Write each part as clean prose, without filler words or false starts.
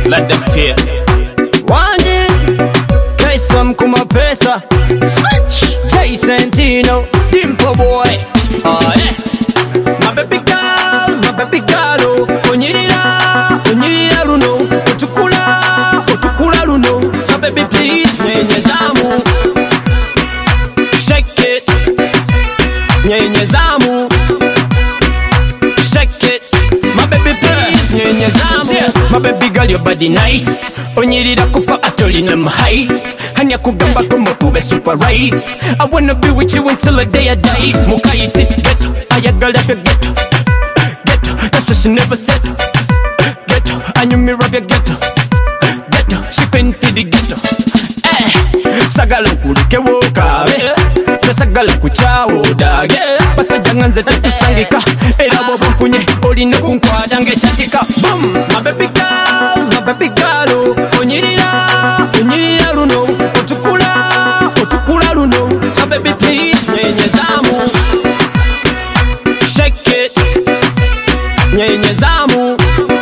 let them fear. Wanje Kaisam kuma pesa Switch Jay Santino Dimpo boy oh yeah. My baby girl Onyirira luno Otukula luno. So baby please nyenyezamu Shake it Nyenyezamu Shake it. My baby please nyenyezamu. My baby girl your body nice. Onyirira kufa atolina mahai. Hanya kugamba como kube super right. I wanna be with you until the day I die. Mukai sit ghetto, ayagala pe ghetto. Ghetto, that's what she never said. Ghetto, and you mirror your ghetto. Ghetto, she pen for the ghetto. Sagala kulike wokabe. Sagala kuchawo dage. Pasajanganze tetusangika. Era bobo mfunye olina kunkwata ngechatika. Boom, my baby girl, onyirira luno, otukula luno. So baby please nyenyezamu. Shake it, nyenyezamu.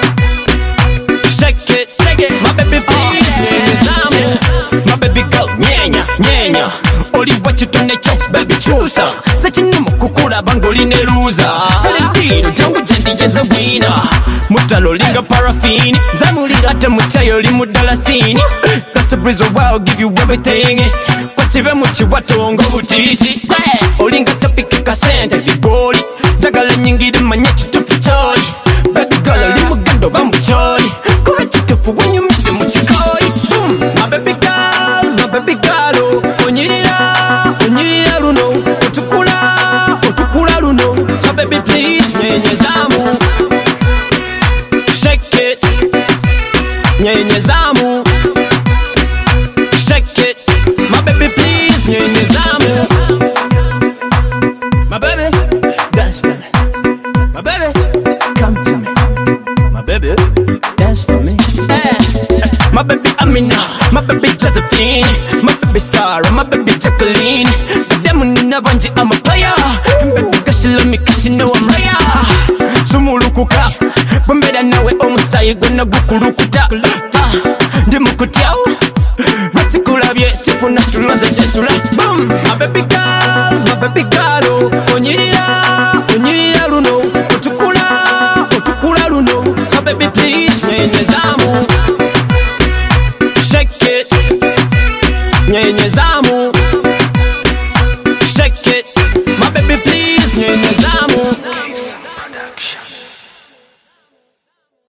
Shake it, my baby please nyenyezamu. My baby girl, nyenya. Oli wachitone cho, baby chusa. Sachinu kukula bangoli ne loser. Salentino, jangu jendi yenza wina. Mutalo linga paraffin. Zamulira ate muchayo limu dalasini. That's the breeze of wow, give you everything. Kwasibe muchi watongo butiti. Olinga topiki kasente bigoli. Jagala nyingide manyechi tufichori. Baby girl, limu gando bambuchori. Kore chitufu when you meet the muchikoi. Boom, my baby girl, onyirira luno, otukula luno. So baby please nyenyezamu. Shake it, nyenyezamu. Shake it, my baby please nyenyezamu. My baby, dance for me. My baby, come to me. My baby, dance for me. My baby Amina, my baby Josephine, my baby Sarah, my baby Jacqueline. Demuna Banji, I'm a player. And baby cause she love me cause she know I'm rare. Sumulukuka, Bambeda nawe omusai gonna gukulukuta. Ndimukutyao, Rasikulabye, sifuna tulonza jesula. Boom, my baby girl, onyirira luno, otukula luno. So baby please nyenyezamu.